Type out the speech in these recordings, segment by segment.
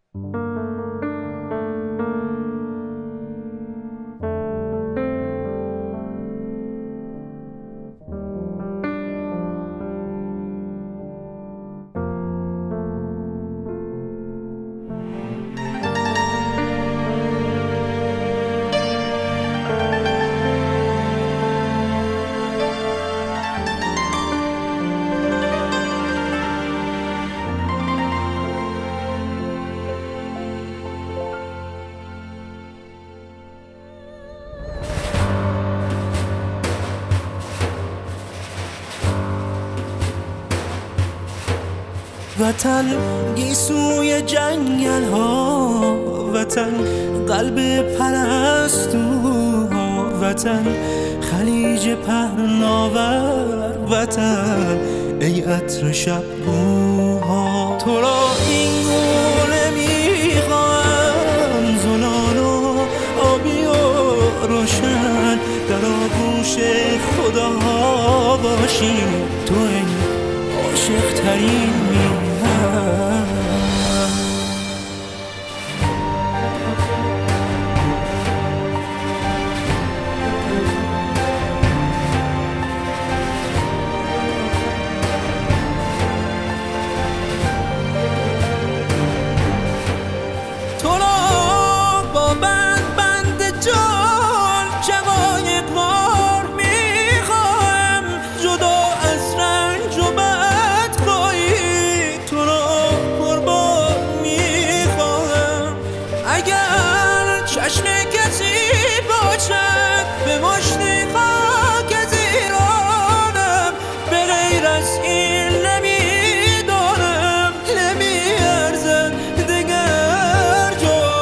وطن گیسوی جنگل ها، وطن قلب پرستوها، وطن خلیج پهناور، وطن ای عطر شب بوها. تو را این گونه میخواهم زنان و آبی و روشن، در آغوش خدا باشی تو ای عاشق ترین میهن. تو را با بند جان شقایق وار میخواهم، جدا از رنج و بدخواهی تو را قربان میخواهم. اگر چشم کسی باشد به مشتی خاک از ایرانم، به غیر از این نمیدانم نمیارزد دگر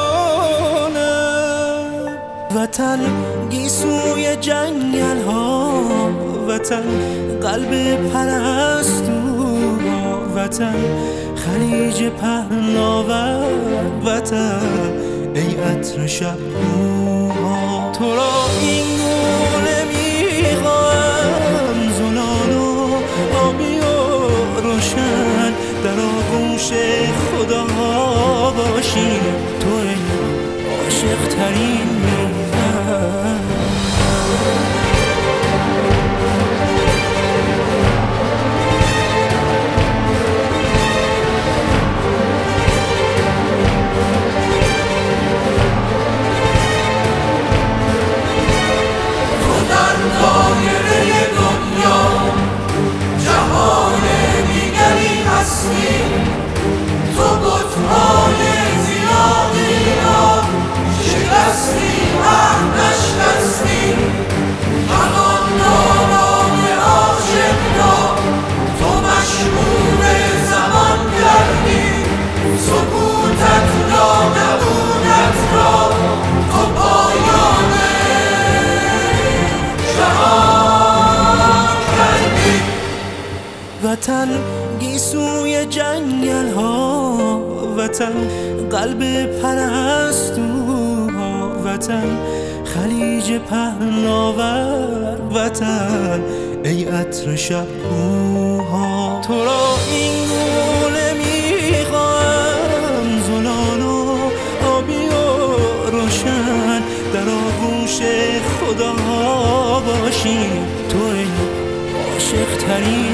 جانم. وطن گیسوی جنگل ها، وطن قلب پرستوها، وطن خلیج پهناور، وطن ای عطر شب بوها. تو را این گونه میخواهم زنان و آبی و روشن، در آغوش خدا باشی تو ای عاشق ترین میهن. تو بت‌های زیادی را شکستی، نشکستی همان نالان عاشق را تو مشهور زمان کردی. سکوتت را نبودت را تو پایان جهان کردی. وطن گیسوی جنگل ها، وطن قلب پرستوها، وطن خلیج پهناور، وطن ای عطر شب بوها. تو را این گونه میخواهم زنان و آبی و روشن، در آغوش خدا باشی تو ای عاشق ترین